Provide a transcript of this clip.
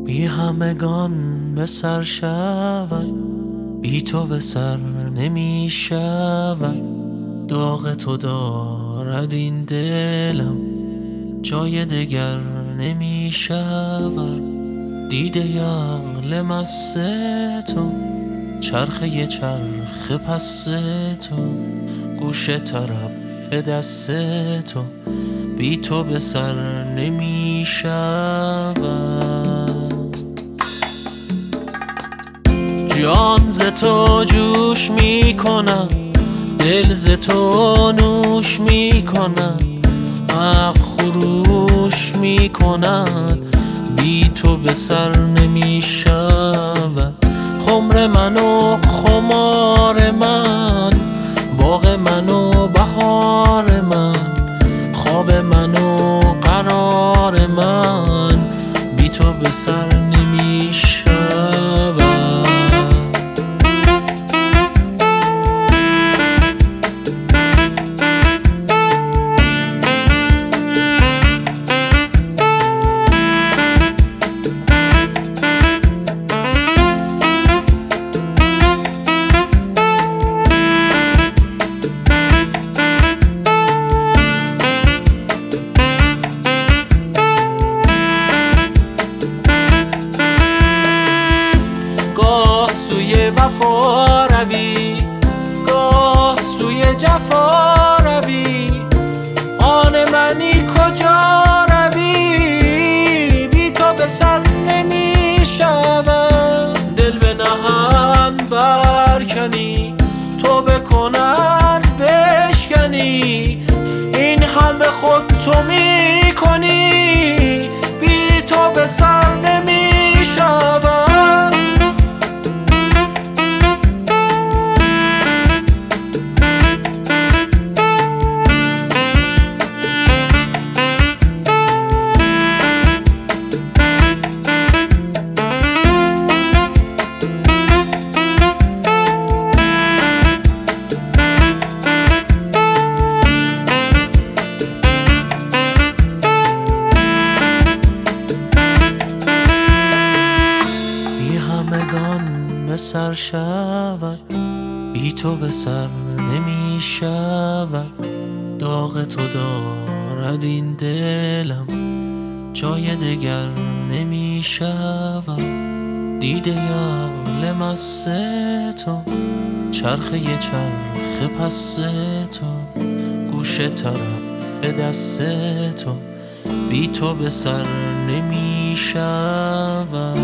بی همگان به سر شود، بی تو به سر نمی شود. داغ تو دارد این دلم، جای دگر نمی شود. دیده عقل مست تو، چرخه چرخ پست تو، گوش طرب به دست تو، بی تو به سر نمی شود. جان ز تو جوش می کنم، دل ز تو نوش می کند، عقل خروش می کند، بی تو به سر نمی شود. خمر من و خمار من، باغ من و بهار من، خواب من و قرار من، بی تو به سر نمی شود. وفا روی، گاه سوی جفا روی، آن منی کجا روی، بی تو به سر نمی شود. دل به نهند برکنی، تو بکنند بشکنی، این همه خود تو می کنی، بی تو به سر نمی شود. به سر شود، بی تو به سر نمی شود. داغ تو دارد این دلم، جای دگر نمی شود. دیده عقل مست تو، چرخه چرخ پست تو، گوش طرب به دست تو، بی تو به سر نمی شود.